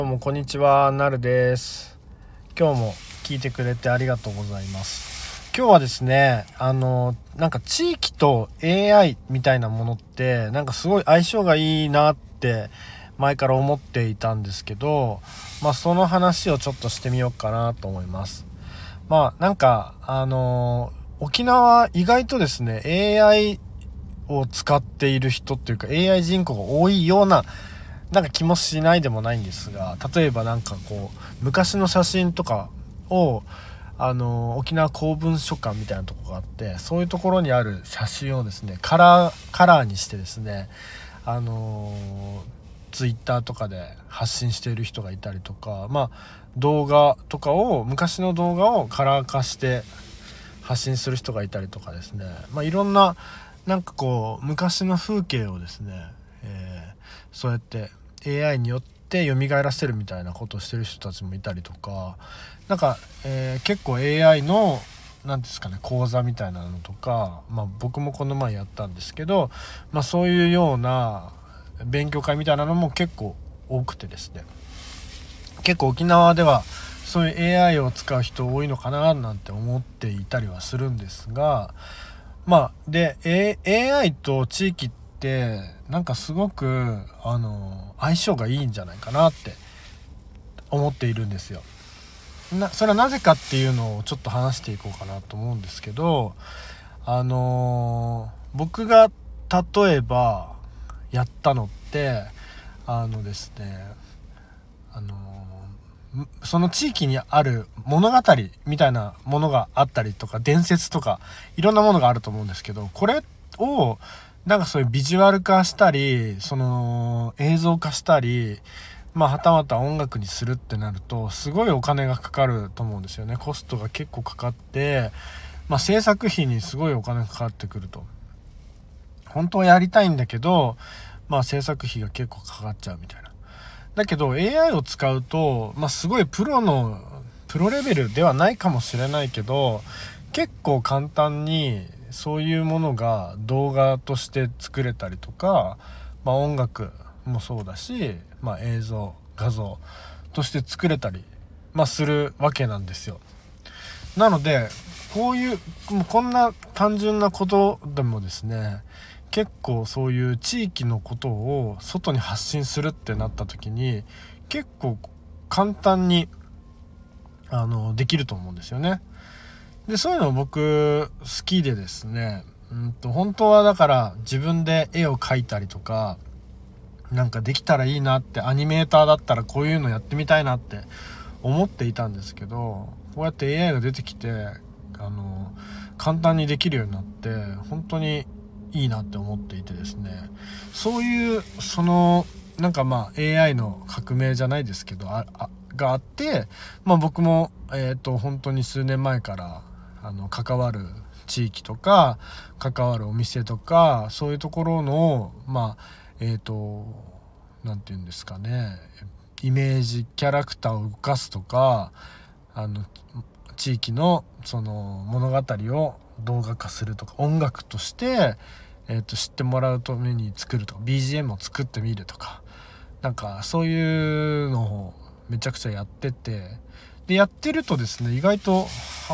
どうもこんにちは、なるです。今日も聞いてくれてありがとうございます。今日はですね、なんか地域と AI みたいなものってなんかすごい相性がいいなって前から思っていたんですけど、その話をちょっとしてみようかなと思います。なんか沖縄意外とですね AI を使っている人っていうか AI 人口が多いようななんか気もしないでもないんですが、例えばなんかこう昔の写真とかを沖縄公文書館みたいなとこがあって、そういうところにある写真をですねカラーにしてですねツイッターとかで発信している人がいたりとか、動画とかを昔の動画をカラー化して発信する人がいたりとかですね、いろんななんかこう昔の風景をですね、そうやって AI によって蘇らせるみたいなことをしてる人たちもいたりとか、なんか、結構 AI のなんですかね講座みたいなのとか、僕もこの前やったんですけど、そういうような勉強会みたいなのも結構多くてですね、結構沖縄ではそういう AI を使う人多いのかななんて思っていたりはするんですが、AI と地域ってなんかすごく相性がいいんじゃないかなって思っているんですよ。それはなぜかっていうのをちょっと話していこうかなと思うんですけど、僕が例えばやったのってですねその地域にある物語みたいなものがあったりとか、伝説とかいろんなものがあると思うんですけど、これをなんかそういうビジュアル化したり、その映像化したり、はたまた音楽にするってなるとすごいお金がかかると思うんですよね。コストが結構かかって、制作費にすごいお金がかかってくると。本当はやりたいんだけど、制作費が結構かかっちゃうみたいな。だけど AI を使うと、すごいプロレベルではないかもしれないけど、結構簡単にそういうものが動画として作れたりとか、音楽もそうだし、映像画像として作れたり、するわけなんですよ。なのでこんな単純なことでもですね、結構そういう地域のことを外に発信するってなった時に結構簡単にできると思うんですよね。でそういうの僕好きでですね、本当はだから自分で絵を描いたりとかなんかできたらいいなって、アニメーターだったらこういうのやってみたいなって思っていたんですけど、こうやって AI が出てきて簡単にできるようになって本当にいいなって思っていてですね、そういうなんかAI の革命じゃないですけどがあって、僕も本当に数年前から関わる地域とか関わるお店とかそういうところのなんていうんですかね、イメージキャラクターを動かすとか、地域のその物語を動画化するとか、音楽として、知ってもらうために作るとか、 BGM を作ってみるとか、なんかそういうのをめちゃくちゃやってて、でやってるとですね、意外と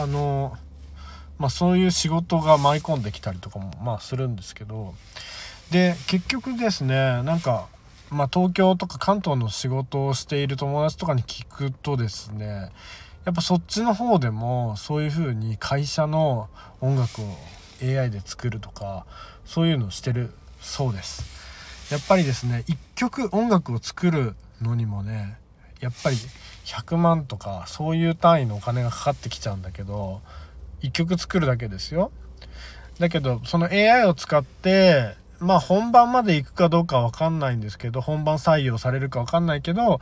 そういう仕事が舞い込んできたりとかもするんですけど、で結局ですね、なんか東京とか関東の仕事をしている友達とかに聞くとですね、やっぱそっちの方でもそういう風に会社の音楽を AI で作るとかそういうのをしてるそうです。やっぱりですね、一曲音楽を作るのにもね、やっぱり100万とかそういう単位のお金がかかってきちゃうんだけど、一曲作るだけですよ。だけどその AI を使って本番まで行くかどうかわかんないんですけど、本番採用されるかわかんないけど、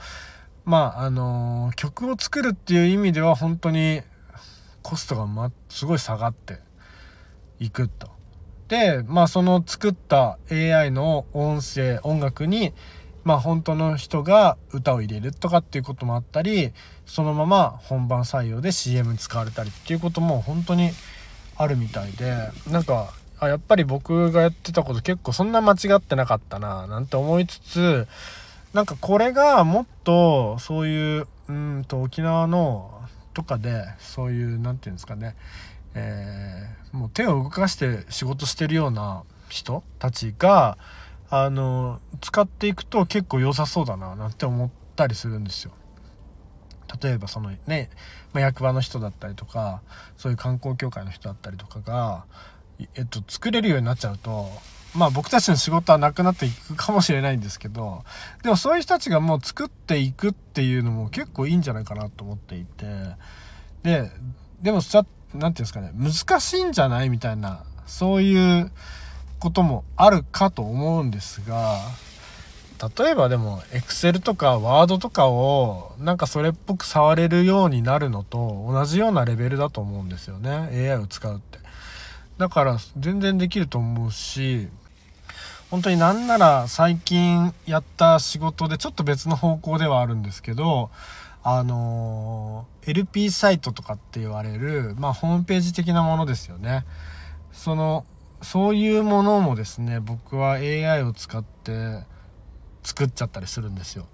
曲を作るっていう意味では本当にコストがすごい下がっていくと。でその作った AI の音楽に本当の人が歌を入れるとかっていうこともあったり、そのまま本番採用で CM に使われたりっていうことも本当にあるみたいで、なんかやっぱり僕がやってたこと結構そんな間違ってなかったななんて思いつつ、 なんかこれがもっとそういう沖縄のとかでそういうなんていうんですかね、もう手を動かして仕事してるような人たちが使っていくと結構良さそうだななんて思ったりするんですよ。例えばそのね、役場の人だったりとかそういう観光協会の人だったりとかが、作れるようになっちゃうと僕たちの仕事はなくなっていくかもしれないんですけど、でもそういう人たちがもう作っていくっていうのも結構いいんじゃないかなと思っていて、でもなんていうんですかね、難しいんじゃないみたいなそういうこともあるかと思うんですが、例えばでも Excel とか Word とかをなんかそれっぽく触れるようになるのと同じようなレベルだと思うんですよね、 AI を使うって。だから全然できると思うし、本当になんなら最近やった仕事でちょっと別の方向ではあるんですけど、LP サイトとかって言われる、ホームページ的なものですよね。そういうものもですね、僕は AI を使って作っちゃったりするんですよ。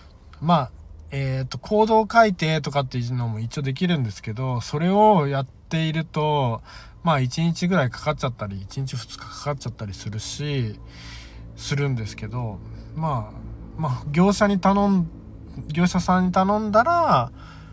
コードを書いてとかっていうのも一応できるんですけど、それをやっていると1日ぐらいかかっちゃったり1日2日かかっちゃったりするんですけど、業者さんに頼んだら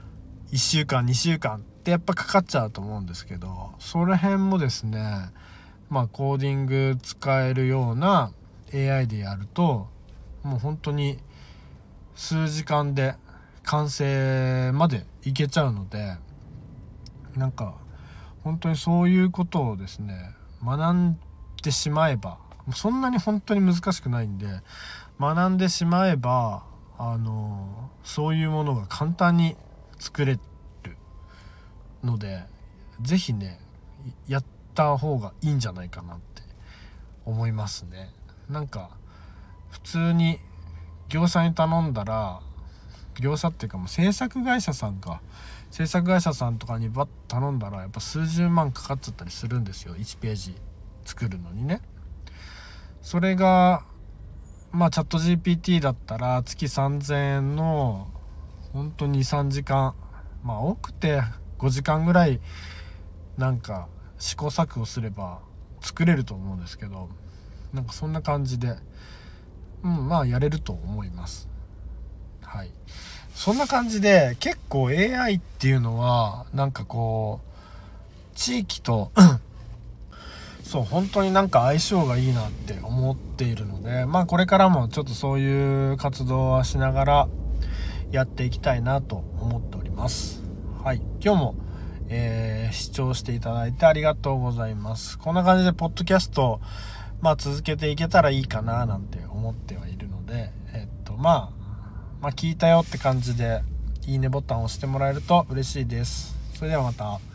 1週間2週間ってやっぱかかっちゃうと思うんですけど、その辺もですね、コーディング使えるような AI でやるともう本当に数時間で完成までいけちゃうので、なんか本当にそういうことをですね学んでしまえば、そんなに本当に難しくないんで学んでしまえばそういうものが簡単に作れるので、ぜひねやった方がいいんじゃないかなって思いますね。なんか普通に業者に頼んだら、業者っていうかもう制作会社さんとかにバッと頼んだらやっぱ数十万かかっちゃったりするんですよ、1ページ作るのにね。それがチャット GPT だったら月3000円の本当に3時間、多くて5時間ぐらいなんか試行錯誤すれば作れると思うんですけど、なんかそんな感じでやれると思います。はい、そんな感じで結構 AI っていうのはなんかこう地域とそう本当になんか相性がいいなって思っているので、これからもちょっとそういう活動はしながらやっていきたいなと思っております。はい、今日も、視聴していただいてありがとうございます。こんな感じでポッドキャスト続けていけたらいいかななんて思ってはいるので、聞いたよって感じでいいねボタンを押してもらえると嬉しいです。それではまた。